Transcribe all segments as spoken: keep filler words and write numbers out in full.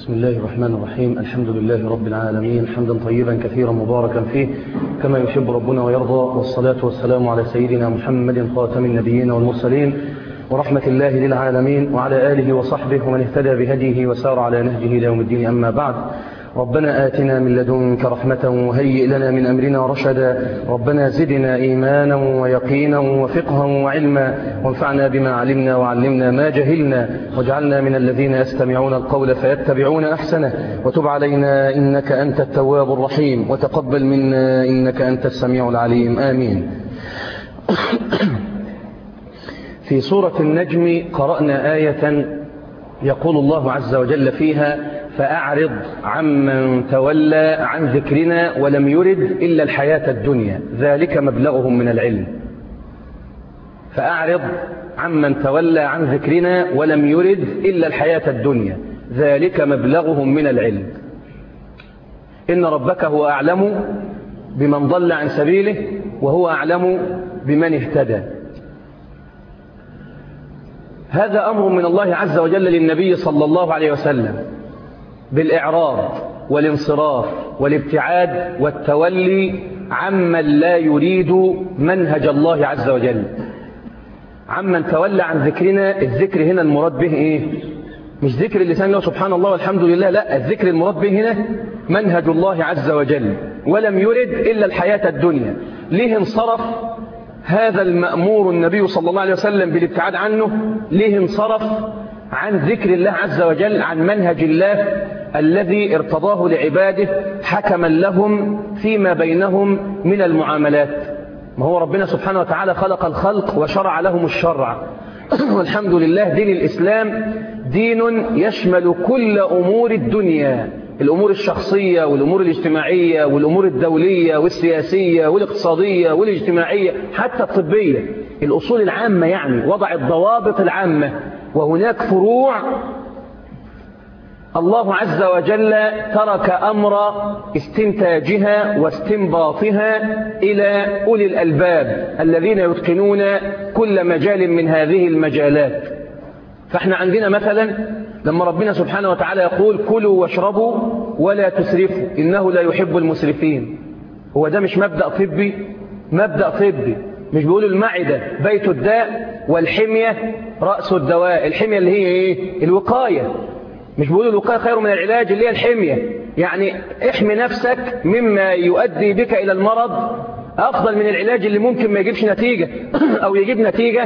بسم الله الرحمن الرحيم. الحمد لله رب العالمين، حمدا طيبا كثيرا مباركا فيه كما يحب ربنا ويرضى، والصلاة والسلام على سيدنا محمد خاتم النبيين والمرسلين ورحمة الله للعالمين، وعلى آله وصحبه ومن اهتدى بهديه وسار على نهجه إلى يوم الدين. أما بعد، ربنا آتنا من لدنك رحمة وهيئ لنا من أمرنا رشدا. ربنا زدنا إيمانا ويقينا وفقها وعلما، وانفعنا بما علمنا وعلمنا ما جهلنا، واجعلنا من الذين يستمعون القول فيتبعون أحسنه، وتب علينا إنك أنت التواب الرحيم، وتقبل منا إنك أنت السميع العليم. آمين. في سورة النجم قرأنا آية يقول الله عز وجل فيها: فأعرض عمن تولى عن ذكرنا ولم يرد إلا الحياة الدنيا ذلك مبلغهم من العلم. فأعرض عمن تولى عن ذكرنا ولم يرد إلا الحياة الدنيا ذلك مبلغهم من العلم. إن ربك هو أعلم بمن ضل عن سبيله وهو أعلم بمن اهتدى. هذا أمر من الله عز وجل للنبي صلى الله عليه وسلم بالإعراض والانصراف والابتعاد والتولي عمن لا يريد منهج الله عز وجل. عمن تولى عن ذكرنا، الذكر هنا المراد به إيه؟ مش ذكر اللسان له سبحان الله والحمد لله، لا، الذكر المراد به هنا منهج الله عز وجل. ولم يرد إلا الحياة الدنيا. ليه انصرف هذا المأمور النبي صلى الله عليه وسلم بالابتعاد عنه؟ ليه انصرف عن ذكر الله عز وجل، عن منهج الله الذي ارتضاه لعباده حكما لهم فيما بينهم من المعاملات؟ ما هو ربنا سبحانه وتعالى خلق الخلق وشرع لهم الشرع. والحمد لله دين الإسلام دين يشمل كل أمور الدنيا، الأمور الشخصية والأمور الاجتماعية والأمور الدولية والسياسية والاقتصادية والاجتماعية حتى الطبية، الأصول العامة، يعني وضع الضوابط العامة. وهناك فروع الله عز وجل ترك أمر استنتاجها واستنباطها إلى أولي الألباب الذين يتقنون كل مجال من هذه المجالات. فاحنا عندنا مثلا لما ربنا سبحانه وتعالى يقول: كلوا واشربوا ولا تسرفوا إنه لا يحب المسرفين. هو ده مش مبدأ طبي؟ مبدأ طبي. مش بيقولوا المعدة بيت الداء والحمية رأس الدواء؟ الحمية اللي هي ايه؟ الوقاية. مش بيقولوا الوقاية خير من العلاج، اللي هي الحمية، يعني احمي نفسك مما يؤدي بك إلى المرض أفضل من العلاج اللي ممكن ما يجيبش نتيجة أو يجيب نتيجة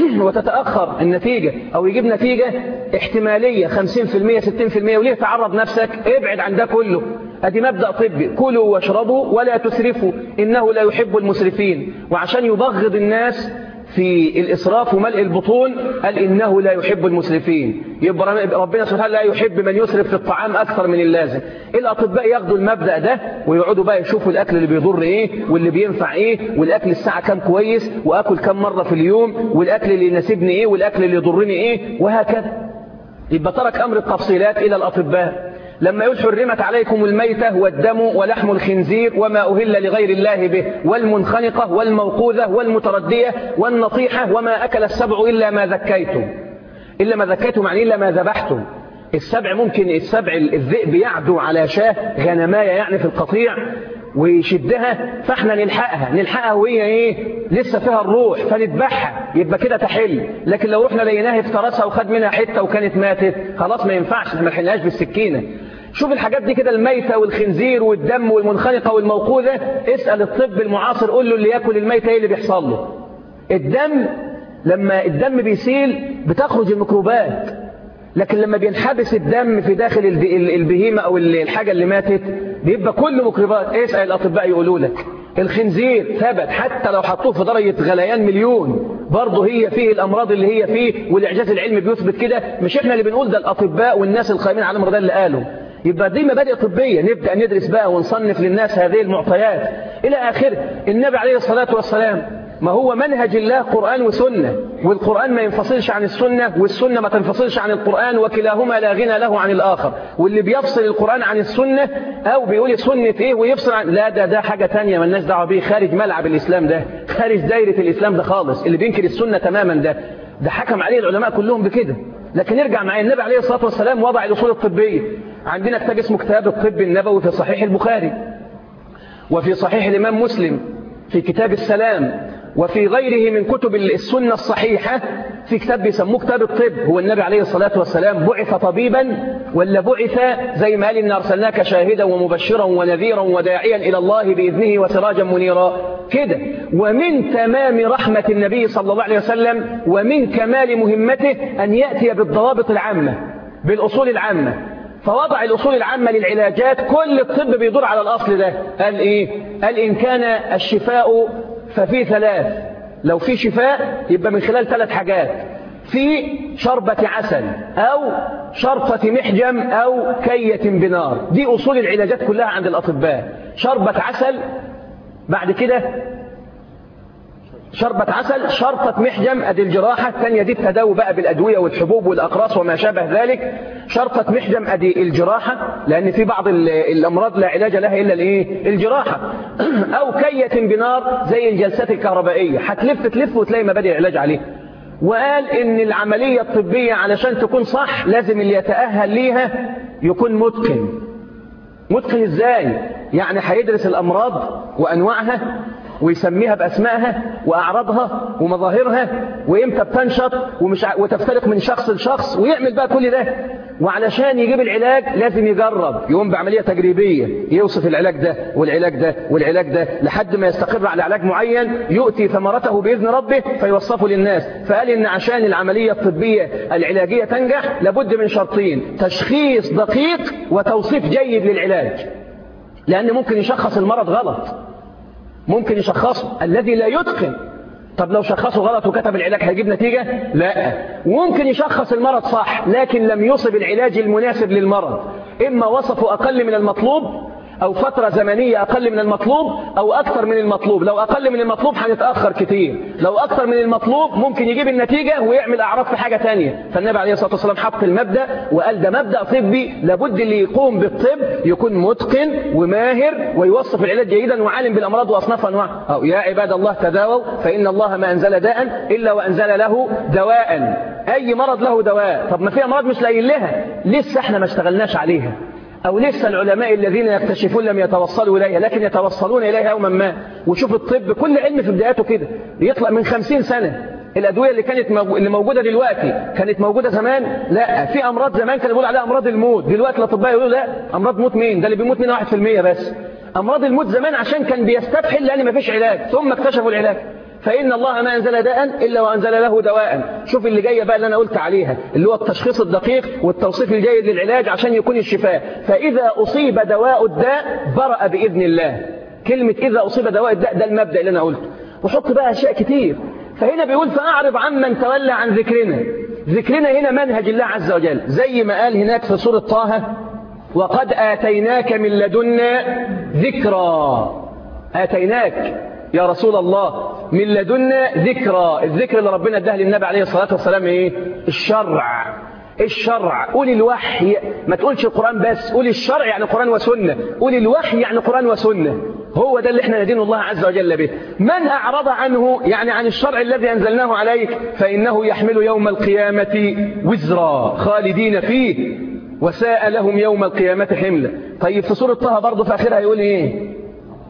وتتأخر النتيجة، أو يجيب نتيجة احتمالية خمسين في المية ستين في المية. وليه تعرض نفسك؟ ابعد عن ده كله. أدي مبدأ طبي: كلوا واشربوا ولا تسرفوا إنه لا يحب المسرفين. وعشان يبغض الناس في الإسراف وملء البطون قال: إنه لا يحب المسرفين. يبقى ربنا سبحانه لا يحب من يسرف في الطعام أكثر من اللازم. الأطباء ياخدوا المبدأ ده ويقعدوا بقى يشوفوا الأكل اللي بيضر إيه واللي بينفع إيه، والأكل الساعة كام كويس، وأكل كام مرة في اليوم، والأكل اللي يناسبني إيه والأكل اللي يضرني إيه، وهكذا. يبقى ترك أمر التفصيلات إلى الأطباء. لما يقول: حرمت عليكم الميتة والدم ولحم الخنزير وما أهل لغير الله به والمنخنقة والموقوذة والمتردية والنطيحة وما أكل السبع إلا ما ذكيتم. إلا ما ذكيتم يعني إلا ما ذبحتم. السبع ممكن السبع الذئب يعدو على شاه غنماية يعني في القطيع ويشدها، فاحنا نلحقها نلحقها وهي ايه لسه فيها الروح فنذبحها، يبقى كده تحل. لكن لو رحنا لقيناها افترسها وخد منها حته وكانت ماتت خلاص ما ينفعش، ما نحلهاش بالسكينه. شوف الحاجات دي كده، الميتة والخنزير والدم والمنخنقة والموقوذة، اسأل الطب المعاصر قول له اللي ياكل الميتة ايه اللي بيحصل له. الدم لما الدم بيسيل بتخرج الميكروبات، لكن لما بينحبس الدم في داخل البهيمة أو الحاجة اللي ماتت بيبقى كله ميكروبات. اسأل الأطباء يقولوا لك. الخنزير ثبت حتى لو حطوه في درجة غليان مليون برضه هي فيه الأمراض اللي هي فيه، والإعجاز العلمي بيثبت كده، مش احنا اللي بنقول، ده الأطباء والناس القائمين على الأمر ده اللي قالوا. يبقى دي مبادئ طبية، نبدأ ندرس بقى ونصنف للناس هذه المعطيات إلى آخره. النبي عليه الصلاة والسلام ما هو منهج الله قرآن وسنة، والقرآن ما ينفصلش عن السنة والسنة ما تنفصلش عن القرآن، وكلاهما لا غنى له عن الآخر. واللي بيفصل القرآن عن السنة أو بيقول سنة إيه ويفصل عن، لا ده ده حاجة تانية مالناش دعوة بيه، خارج ملعب الإسلام ده، خارج دايرة الإسلام ده خالص. اللي بينكر السنة تماما ده ده حكم عليه العلماء كلهم بكده. لكن نرجع معايا، النبي عليه الصلاة والسلام وضع الأصول الطبية عندنا كتاب اسمه كتاب الطب النبوي في صحيح البخاري، وفي صحيح الإمام مسلم في كتاب السلام، وفي غيره من كتب السنة الصحيحة في كتاب بيسموه كتاب الطب. هو النبي عليه الصلاة والسلام بعث طبيبا ولا بعث زي ما قال إن أرسلناك شاهدا ومبشرا ونذيرا وداعيا إلى الله بإذنه وسراجا منيرا كده. ومن تمام رحمة النبي صلى الله عليه وسلم ومن كمال مهمته أن يأتي بالضوابط العامة بالأصول العامة. فوضع الأصول العامة للعلاجات، كل الطب بيدور على الأصل ده. قال إيه؟ قال إن كان الشفاء ففي ثلاث، لو في شفاء يبقى من خلال ثلاث حاجات: في شربة عسل أو شرطة محجم أو كية بنار. دي أصول العلاجات كلها عند الأطباء. شربة عسل، بعد كده شربة عسل، شرطة محجم أدي الجراحة، الثانية دي التداوي بقى بالأدوية والحبوب والأقراص وما شابه ذلك. شرطة محجم أدي الجراحة، لأن في بعض الأمراض لا علاج لها إلا الإيه؟ الجراحة. أو كية بنار زي الجلسات الكهربائية، هتلف تلف وتلاقي مبادئ العلاج عليها. وقال إن العملية الطبية علشان تكون صح لازم اللي يتأهل ليها يكون متقن. متقن إزاي؟ يعني هيدرس الأمراض وأنواعها ويسميها بأسمائها وأعراضها ومظاهرها وإمتى بتنشط ومش ع... وتفترق من شخص لشخص، ويعمل بقى كل ده. وعلشان يجيب العلاج لازم يجرب، يقوم بعملية تجريبية، يوصف العلاج ده والعلاج ده والعلاج ده لحد ما يستقر على علاج معين يؤتي ثمرته بإذن ربه فيوصفه للناس. فقال إن عشان العملية الطبية العلاجية تنجح لابد من شرطين: تشخيص دقيق وتوصيف جيد للعلاج. لأن ممكن يشخص المرض غلط، ممكن يشخصه الذي لا يتقن. طب لو شخصه غلط وكتب العلاج هيجيب نتيجة؟ لا. وممكن يشخص المرض صح لكن لم يصب العلاج المناسب للمرض، إما وصفه أقل من المطلوب أو فترة زمنية أقل من المطلوب أو أكثر من المطلوب. لو أقل من المطلوب هنتأخر كتير، لو أكثر من المطلوب ممكن يجيب النتيجة ويعمل أعراض في حاجة تانية. فالنبي عليه الصلاة والسلام حط المبدأ وقال ده مبدأ طبي، لابد اللي يقوم بالطب يكون متقن وماهر ويوصف العلاج جيدا وعالم بالأمراض وأصناف أنواعها. أو يا عباد الله تداووا فإن الله ما أنزل داء إلا وأنزل له دواء. أي مرض له دواء. طب ما في أمراض مش لاقيين لها، لسه احنا ما اشتغلناش عليها، أو لسه العلماء الذين يكتشفون لم يتوصلوا إليها لكن يتوصلون إليها يوما ما. وشوف الطب كل علم في بداياته كده يطلع من خمسين سنة. الأدوية اللي كانت موجو... اللي موجودة دلوقتي كانت موجودة زمان؟ لا. في أمراض زمان كانوا بيقولوا عليها أمراض الموت، دلوقتي الأطباء يقولوا لا أمراض موت مين؟ ده اللي بيموت منها واحد في المية بس. أمراض الموت زمان عشان كان بيستبحل لأن ما فيش علاج، ثم اكتشفوا العلاج. فإن الله ما أنزل داء إلا وأنزل له دواء. شوف اللي جاية بقى اللي أنا قلت عليها، اللي هو التشخيص الدقيق والتوصيف الجيد للعلاج عشان يكون الشفاء. فإذا أصيب دواء الداء برأ بإذن الله. كلمة إذا أصيب دواء الداء ده المبدأ اللي أنا قلته، وحط بقى أشياء كتير. فهنا بيقول فأعرض عمن تولى عن ذكرنا. ذكرنا هنا منهج الله عز وجل، زي ما قال هناك في سورة طه: وقد آتيناك من لدنا ذكرى. آتيناك يا رسول الله من لدنا ذكرى. الذكر اللي ربنا اداه للنبي عليه الصلاة والسلام ايه؟ الشرع. الشرع. قول الوحي، ما تقولش القرآن بس، قول الشرع يعني قرآن وسنة، قول الوحي يعني قرآن وسنة. هو ده اللي احنا ندين الله عز وجل به. من أعرض عنه يعني عن الشرع الذي أنزلناه عليك فإنه يحمل يوم القيامة وزرا خالدين فيه وساء لهم يوم القيامة حملا. طيب في سورة طه برضه في آخرها يقول ايه؟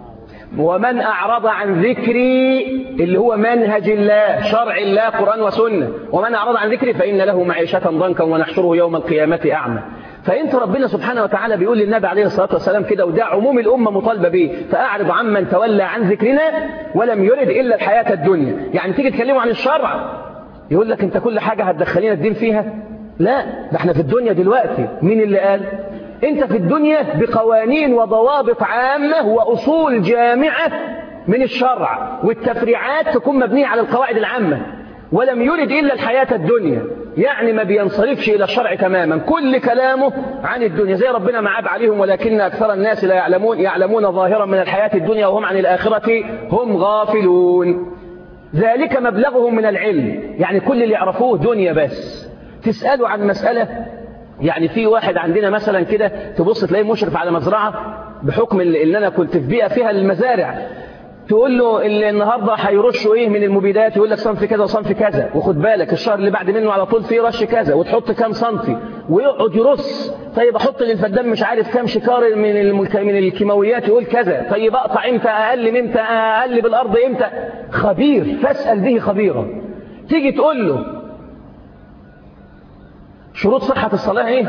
ومن أعرض عن ذكري، اللي هو منهج الله شرع الله قرآن وسنة. ومن أعرض عن ذكري فإن له معيشة ضنكا ونحشره يوم القيامة أعمى. فأنت ربنا سبحانه وتعالى بيقول للنبي عليه الصلاة والسلام كده، وده عموم الأمة مطالبة به: فأعرض عمن تولى عن ذكرنا ولم يرد إلا الحياة الدنيا. يعني تيجي تكلمه عن الشرع يقول لك أنت كل حاجة هتدخلين الدين فيها؟ لا، ده احنا في الدنيا دلوقتي. مين اللي قال؟ انت في الدنيا بقوانين وضوابط عامة وأصول جامعة من الشرع، والتفريعات تكون مبنية على القواعد العامة. ولم يرد إلا الحياة الدنيا، يعني ما بينصرفش إلى الشرع تماما، كل كلامه عن الدنيا. زي ربنا ما عاب عليهم: ولكن أكثر الناس لا يعلمون يعلمون ظاهرا من الحياة الدنيا وهم عن الآخرة هم غافلون. ذلك مبلغهم من العلم، يعني كل اللي يعرفوه دنيا بس. تسألوا عن مسألة، يعني في واحد عندنا مثلا كده تبص تلاقيه مشرف على مزرعة بحكم اللي أنا كنت في بيئة فيها المزارع، تقول له اللي النهارده هيرشوا ايه من المبيدات، يقول لك صنف كذا وصنف كذا، وخد بالك الشهر اللي بعد منه على طول فيه رش كذا، وتحط كام سنتي، ويقعد يرص. طيب احط للفدان مش عارف كام شكار من الملك... من الكيماويات، يقول كذا. طيب اقطع امتى، اقل امتى، اقلب الارض امتى. خبير، فاسال به خبيرا. تيجي تقول له شروط صحه الصلاه ايه،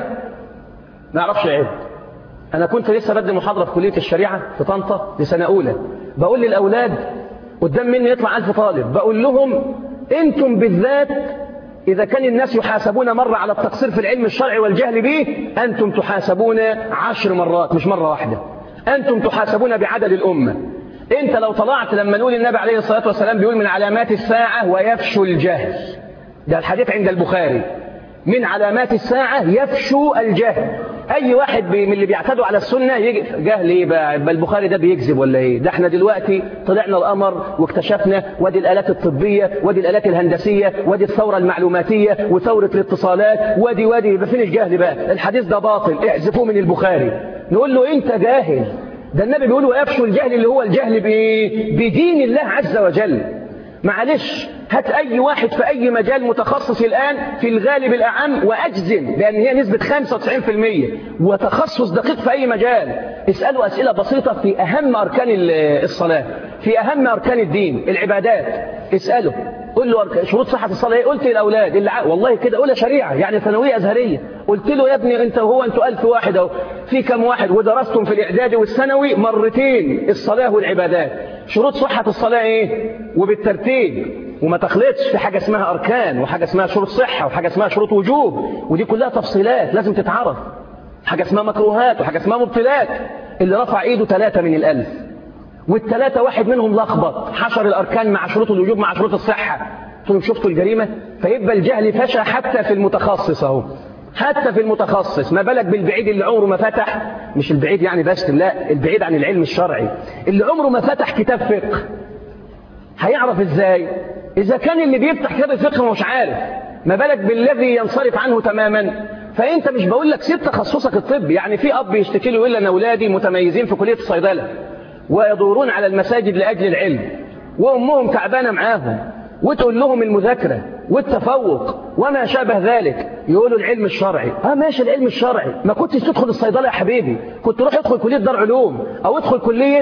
ما يعرفش يعد. انا كنت لسه بدي محاضره في كليه الشريعه في طنطا لسنه اولى، بقول للاولاد قدام مني يطلع ألف طالب، بقول لهم انتم بالذات إذا كان الناس يحاسبون مرة على التقصير في العلم الشرعي والجهل به، أنتم تحاسبون عشر مرات مش مرة واحدة. أنتم تحاسبون بعدد الأمة. أنت لو طلعت لما نقول النبي عليه الصلاة والسلام بيقول من علامات الساعة ويفشو الجهل، ده الحديث عند البخاري، من علامات الساعة يفشو الجهل. أي واحد من اللي بيعتدوا على السنة يجي جهل إيه بقى، البخاري ده بيكذب ولا إيه؟ ده احنا دلوقتي طلعنا القمر واكتشفنا، وادي الآلات الطبية، وادي الآلات الهندسية، وادي الثورة المعلوماتية وثورة الاتصالات، وادي وادي يبقى فين الجهل بقى؟ الحديث ده باطل، احذفوه من البخاري. نقول له أنت جاهل، ده النبي بيقول ويفشو الجهل اللي هو الجهل بإيه؟ بدين الله عز وجل. معلش هات أي واحد في أي مجال متخصص الآن في الغالب الأعم وأجزم بأن هي نسبة خمسة وتسعين بالمئة وتخصص دقيق في أي مجال، اسأله أسئلة بسيطة في أهم أركان الصلاة، في أهم أركان الدين العبادات، اسأله قل له شروط صحة الصلاة ايه؟ قلت للأولاد اللي ع... والله كده أولى شريعة يعني ثانوية أزهرية، قلت له يا ابني أنت وهو أنتوا ألف واحد أهو، في كم واحد ودرستم في الإعدادي والثانوي مرتين الصلاة والعبادات، شروط صحة الصلاة ايه؟ وبالترتيب، وما تخلطش في حاجة اسمها أركان وحاجة اسمها شروط صحة وحاجة اسمها شروط وجوب، ودي كلها تفصيلات لازم تتعرف. حاجة اسمها مكروهات وحاجة اسمها مبطلات. اللي رفع ايده ثلاثة من الألف والثلاثة واحد منهم لخبط، حشر الأركان مع شروط الوجوب مع شروط الصحة، قلت شفتوا الجريمة؟ فيبقى الجهل فشى حتى في المتخصص اهو، حتى في المتخصص، ما بالك بالبعيد اللي عمره ما فتح، مش البعيد يعني بس، لا البعيد عن العلم الشرعي، اللي عمره ما فتح كتاب فقه هيعرف ازاي؟ إذا كان اللي بيفتح كتاب الفقه مش عارف، ما بالك بالذي ينصرف عنه تماما. فأنت مش بقول لك سيب تخصصك الطبي، يعني في أب يشتكي له يقول أنا أولادي متميزين في كلية الصيدلة ويدورون على المساجد لأجل العلم، وأمهم تعبانة معاهم، وتقول لهم المذاكرة والتفوق وما شابه ذلك، يقولوا العلم الشرعي. اه ماشي العلم الشرعي، ما كنتش تدخل الصيدلة يا حبيبي، كنت روح ادخل كلية دار علوم أو ادخل كلية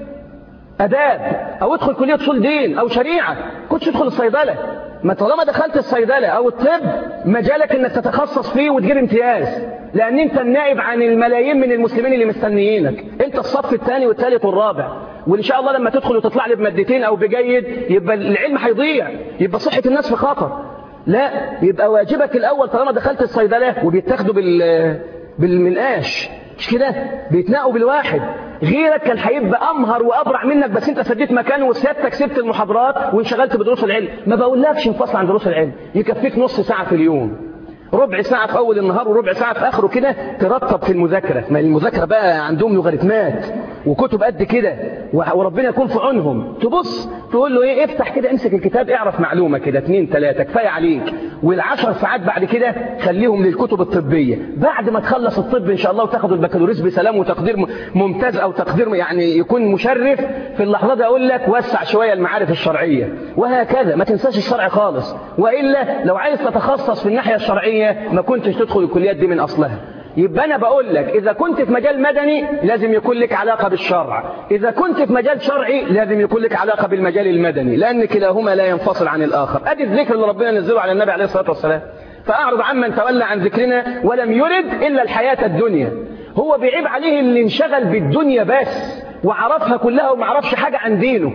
أداب أو ادخل كلية أصول دين أو شريعة، كنتش تدخل الصيدلة. ما طالما دخلت الصيدلة أو الطب مجالك إنك تتخصص فيه وتجيب امتياز، لأن أنت النائب عن الملايين من المسلمين اللي مستنيينك، أنت الصف الثاني والثالث والرابع، وإن شاء الله لما تدخل وتطلع لي بمادتين أو بجيد يبقى العلم هيضيع، يبقى صحة الناس في خطر. لا، يبقى واجبك الأول طالما دخلت الصيدلة، وبيتاخدوا بال بالمنقاش مش كده، بيتناقوا بالواحد، غيرك كان هيبقى أمهر وأبرع منك، بس أنت سديت مكانه وسيادتك سبت المحاضرات وانشغلت بدروس العلم. ما بقولكش انفصل عن دروس العلم، يكفيك نص ساعة في اليوم، ربع ساعة في أول النهار وربع ساعة في آخره كده، ترتب في المذاكرة. ما المذاكرة بقى عندهم لوغاريتمات وكتب قد كده وربنا يكون في عونهم. تبص تقول له إيه، افتح كده امسك الكتاب اعرف معلومة كده اتنين تلاتة كفاية عليك، والعشر ساعات بعد كده خليهم للكتب الطبية. بعد ما تخلص الطب إن شاء الله وتاخد البكالوريوس بسلام وتقدير ممتاز أو تقدير يعني يكون مشرف، في اللحظة دي أقول لك وسع شوية المعارف الشرعية، وهكذا ما تنساش الشرع خالص. وإلا لو عايز تتخصص في الناحية الشرعية ما كنتش تدخل الكليات دي من أصلها. يبقى أنا بقول لك إذا كنت في مجال مدني لازم يكون لك علاقة بالشرع، إذا كنت في مجال شرعي لازم يكون لك علاقة بالمجال المدني، لأن كلاهما لا ينفصل عن الآخر. أدي الذكر اللي ربنا نزله على النبي عليه الصلاة والسلام، فأعرض عمن تولى عن ذكرنا ولم يرد إلا الحياة الدنيا. هو بيعيب عليه اللي انشغل بالدنيا بس وعرفها كلها وما عرفش حاجة عن دينه،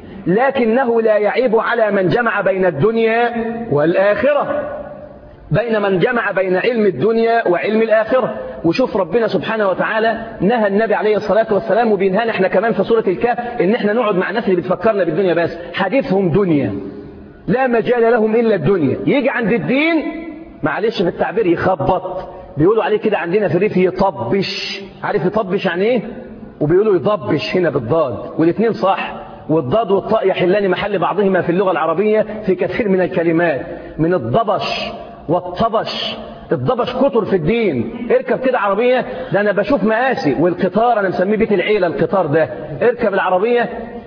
لكنه لا يعيب على من جمع بين الدنيا والآخرة، بين من جمع بين علم الدنيا وعلم الآخرة. وشوف ربنا سبحانه وتعالى نهى النبي عليه الصلاة والسلام وبينهانا احنا كمان في سورة الكهف ان احنا نقعد مع الناس اللي بتفكرنا بالدنيا بس، حديثهم دنيا لا مجال لهم إلا الدنيا. يجي عند الدين معلش في التعبير يخبط، بيقولوا عليه كده عندنا في الريف يطبش. عارف يطبش يعني ايه؟ وبيقولوا يضبش هنا بالضاد، والاثنين صح، والضاد والطاء يحلان محل بعضهما في اللغة العربية في كثير من الكلمات، من الضبش والطبش. الضبش كتر في الدين، اركب كده عربية، ده أنا بشوف مقاسي، والقطار أنا مسميه بيت العيلة القطار ده، اركب العربية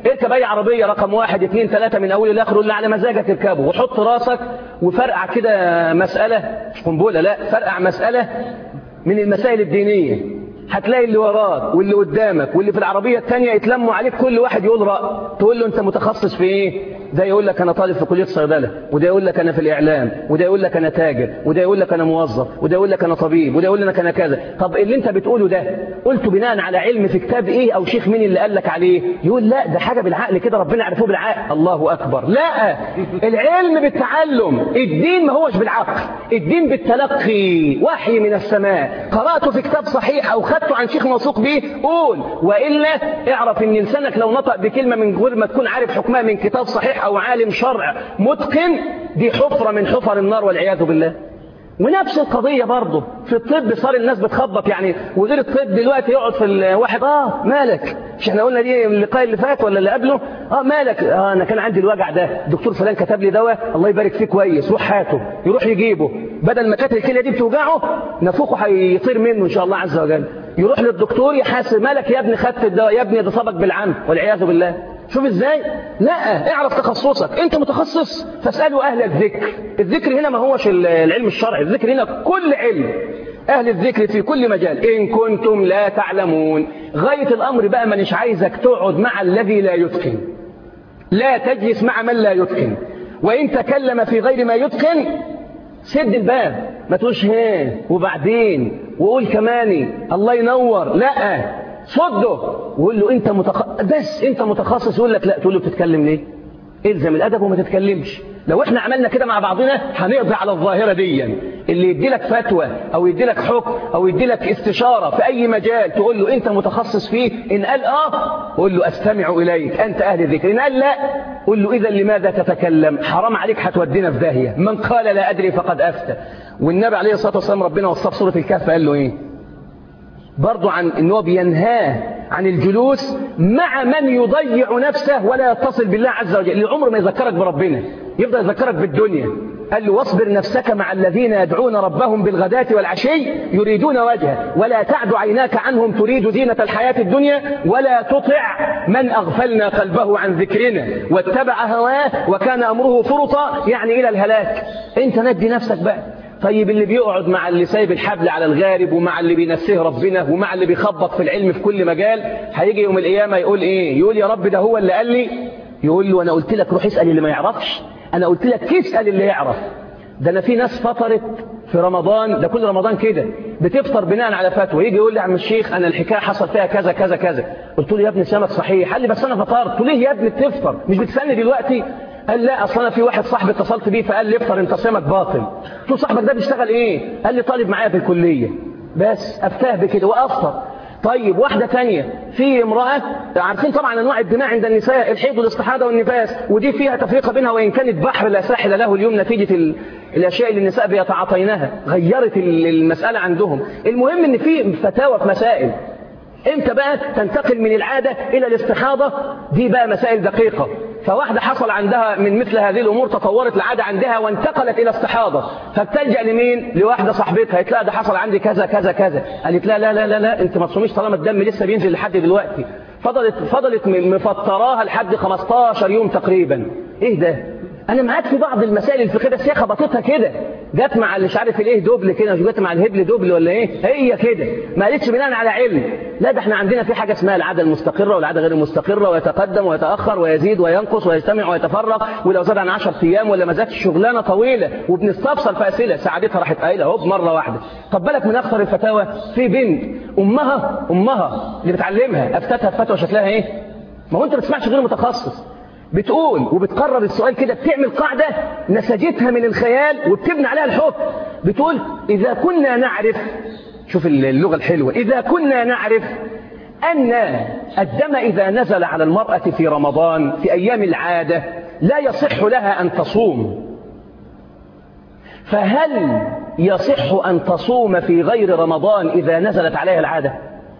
اركب اي عربيه رقم واحد اثنين ثلاثه من اول لاخر اللي على مزاجك اركبه، وحط راسك وفرقع كده مساله، مش قنبله لا، فرقع مساله من المسائل الدينيه، هتلاقي اللي وراك واللي قدامك واللي في العربيه الثانيه يتلموا عليك، كل واحد يقول راي، تقول له انت متخصص في ايه؟ ده يقول لك انا طالب في كليه صيدله، وده يقول لك انا في الاعلام، وده يقول لك انا تاجر، وده يقول لك انا موظف، وده يقول لك انا طبيب، وده يقول لك انا كذا. طب اللي انت بتقوله ده قلته بناء على علم في كتاب ايه او شيخ مين اللي قال لك عليه؟ يقول لا ده حاجه بالعقل كده، ربنا عرفوه بالعقل. الله اكبر. لا، العلم بالتعلم، الدين ما هوش بالعقل، الدين بالتلقي، وحي من السماء، قراته في كتاب صحيح او خدته عن شيخ موثوق به قول، والا اعرف ان لسانك لو نطق بكلمه من غير ما تكون عارف حكمها من كتاب صحيح او عالم شرع متقن، دي حفره من حفر النار والعياذ بالله. ونفس القضيه برضه في الطب، صار الناس بتخبط يعني، وغير الطب دلوقتي يقعد في الواحد اه مالك، مش احنا قلنا دي اللقاء اللي فات ولا اللي قبله؟ اه مالك، اه انا كان عندي الوجع ده، الدكتور فلان كتب لي دواء، الله يبارك فيه كويس، روح هاته، يروح يجيبه، بدل ما كانت الكليه دي بتوجعه نافوخه هيطير منه ان شاء الله عز وجل، يروح للدكتور يحاسب، مالك يا ابني خدت الدواء، يا ابني ده صابك بالعمى والعياذ بالله. شوف ازاي؟ لا، اعرف تخصصك، انت متخصص فاسألوا اهل الذكر. الذكر هنا ما هوش العلم الشرعي، الذكر هنا كل علم، اهل الذكر في كل مجال، ان كنتم لا تعلمون. غاية الامر بقى مانيش عايزك تقعد مع الذي لا يتقن، لا تجلس مع من لا يتقن، وان تكلم في غير ما يتقن سد الباب، ما تقولش ها وبعدين وقول كماني الله ينور، لا، صده وقول له انت متخصص، بس انت متخصص، يقول لك لا، تقول له بتتكلم ليه؟ الزم الادب وما تتكلمش. لو احنا عملنا كده مع بعضنا هنقضي على الظاهره دي. اللي يدي لك فتوى او يدي لك حكم او يدي لك استشاره في اي مجال تقول له انت متخصص فيه، ان قال اه قول له استمع اليك انت اهل الذكر، ان قال لا قول له اذا لماذا تتكلم؟ حرام عليك، هتودينا في داهيه. من قال لا ادري فقد افتى. والنبي عليه الصلاه والسلام ربنا وصف سوره الكهف قال له ايه؟ برضو عن انه بينهاه عن الجلوس مع من يضيع نفسه ولا يتصل بالله عز وجل، اللي عمره ما يذكرك بربنا، يفضل يذكرك بالدنيا. قال له واصبر نفسك مع الذين يدعون ربهم بالغداة والعشي يريدون وجهه ولا تعد عيناك عنهم تريد زينة الحياة الدنيا ولا تطع من أغفلنا قلبه عن ذكرنا واتبع هواه وكان أمره فرطا، يعني إلى الهلاك. انت ندي نفسك بقى. طيب اللي بيقعد مع اللي سايب الحبل على الغارب، ومع اللي بينسيه ربنا، ومع اللي بيخبط في العلم في كل مجال، هيجي يوم القيامة يقول ايه؟ يقول يا رب ده هو اللي قال لي. يقول له انا قلت لك روح اسأل اللي ما يعرفش، انا قلت لك اسأل اللي يعرف. ده انا في ناس فطرت في رمضان، ده كل رمضان كده بتفطر بناء على فتوى، يجي يقول لي يا عم الشيخ انا الحكايه حصل فيها كذا كذا كذا. قلت له يا ابني سمك صحيح. قال لي بس انا فطرت. قلت له ليه يا ابني بتفطر؟ مش بتسالني دلوقتي؟ قال لا اصل انا في واحد صاحبي اتصلت بيه فقال لي افطر انت صيامك باطل. قلت له صاحبك ده بيشتغل ايه؟ قال لي طالب معايا في الكليه. بس افتاه بكده وافطر. طيب واحده ثانيه، في امراه، عارفين طبعا انواع الدماء عند النساء، الحيض والاستحاضه والنفاس، ودي فيها تفرقه بينها وان كانت بحر لا ساحل له اليوم نتيجه ال... الاشياء اللي النساء بيتعاطينها، غيرت المساله عندهم. المهم ان في فتاوى في مسائل. امتى بقى تنتقل من العاده الى الاستحاضه؟ دي بقى مسائل دقيقه. فواحده حصل عندها من مثل هذه الامور، تطورت العاده عندها وانتقلت الى استحاضه، فبتلجا لمين؟ لواحده صاحبتها، قالت لها ده حصل عندي كذا كذا كذا. قالت لا لا لا لا, لا انت ما تصوميش طالما الدم لسه بينزل لحد دلوقتي. فضلت فضلت مفطراها لحد خمستاشر يوم تقريبا. ايه ده؟ انا معاك في بعض المسائل الفقهيه، بس هي خبطتها كده، جت مع اللي مش عارف الايه دوبل كده، مش جت مع الهبل دوبل ولا ايه، هي كده ما قالتش بناء على علم. لا ده احنا عندنا في حاجه اسمها العاده المستقره والعاده غير المستقره، ويتقدم ويتاخر ويزيد وينقص ويجتمع ويتفرق، ولو زاد عن عشرة ايام ولا ما زادش شغلانه طويله، وبنستفسر في اسئله. سعادتها راحت قايله هوب مره واحده. طب بالك من اخطر الفتاوى، في بنت امها امها اللي بتعلمها افتتها فتوى شكلها ايه؟ ما هو انت ما بتسمعش غير متخصص. بتقول وبتقرر السؤال كده، بتعمل قاعدة نسجتها من الخيال وبتبني عليها الحكم. بتقول إذا كنا نعرف، شوف اللغة الحلوة، إذا كنا نعرف أن الدم إذا نزل على المرأة في رمضان في أيام العادة لا يصح لها أن تصوم، فهل يصح أن تصوم في غير رمضان إذا نزلت عليها العادة؟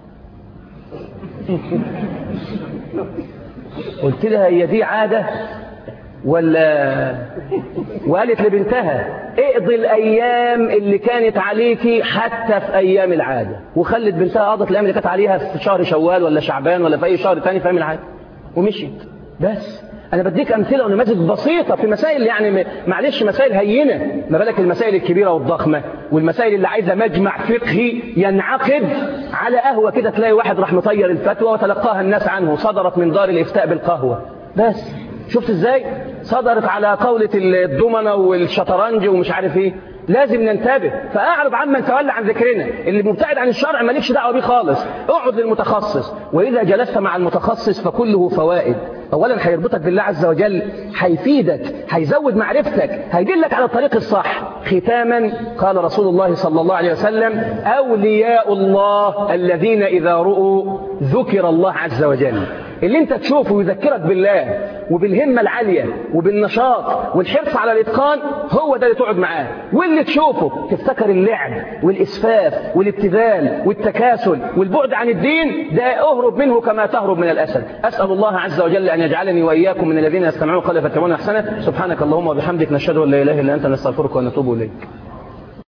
قلت لها هي دي عادة ولا؟ وقالت لبنتها اقضي الأيام اللي كانت عليكي حتى في أيام العادة، وخلت بنتها قضت الأيام اللي كانت عليها في شهر شوال ولا شعبان ولا في أي شهر تاني في أيام العادة ومشيت. بس أنا بديك أمثلة ونماذج بسيطة في مسائل يعني معلش مسائل هينة، ما بالك المسائل الكبيرة والضخمة والمسائل اللي عايزة مجمع فقهي ينعقد على قهوة كده، تلاقي واحد راح مطير الفتوى وتلقاها الناس عنه، صدرت من دار الإفتاء بالقهوة. بس شفت إزاي صدرت على قولة الضمنة والشطرنج ومش عارف إيه. لازم ننتبه. فأعرض عمن تولى عن ذكرنا، اللي مبتعد عن الشرع مالكش دعوة بيه خالص، اقعد للمتخصص. وإذا جلست مع المتخصص فكله فوائد. أولا هيربطك بالله عز وجل، هيفيدك، هيزود معرفتك، هيدلك على الطريق الصح. ختاما قال رسول الله صلى الله عليه وسلم: أولياء الله الذين إذا رؤوا ذكر الله عز وجل. اللي انت تشوفه يذكرك بالله وبالهمة العالية وبالنشاط والحرص على الإتقان، هو ده اللي تقعد معاه. واللي تشوفه تفتكر اللعب والإسفاف والابتذال والتكاسل والبعد عن الدين، ده اهرب منه كما تهرب من الأسد. أسأل الله عز وجل أن يجعلني وإياكم من الذين يستمعون قولا فيتبعون أحسنه. سبحانك اللهم وبحمدك، نشهد أن لا إله إلا أنت، نستغفرك ونتوب إليك.